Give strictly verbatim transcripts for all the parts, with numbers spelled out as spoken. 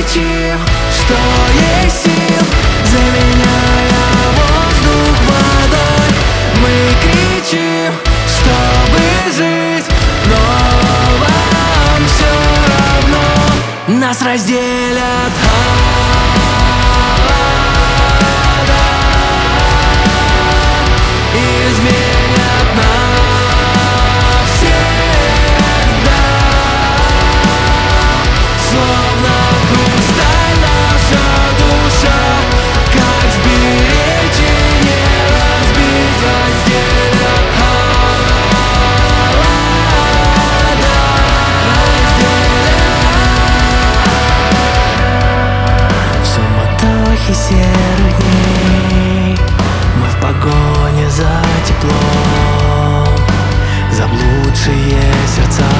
кричим, что есть сил, заменяя воздух водой. Мы кричим, чтобы жить, но вам все равно. Нас разделят года, изменят навсегда. Словно хрусталь наша душа, как сберечь и не разбить, разделят холода, разделят. В суматохе серых дней мы в погоне за теплом, заблудшие сердца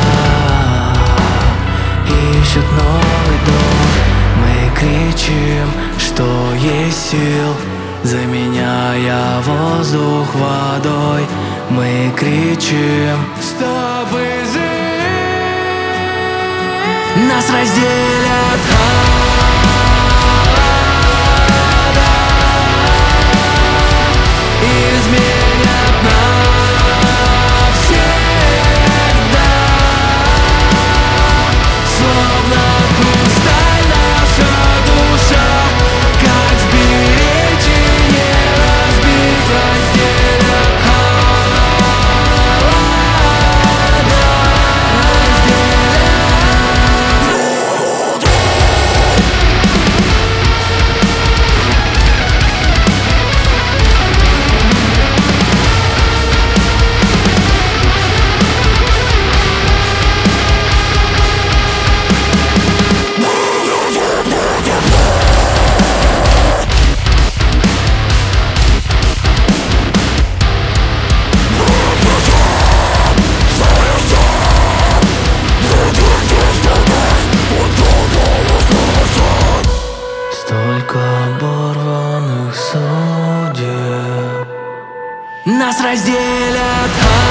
ищут новый дом. Мы кричим, что есть сил, заменяя воздух водой. Мы кричим, чтобы жить. Нас разделят года, изменят навсегда. Словно хрусталь наша душа, как сберечь и не разбить, разделят холода, столько оборванных судеб. Нас разделят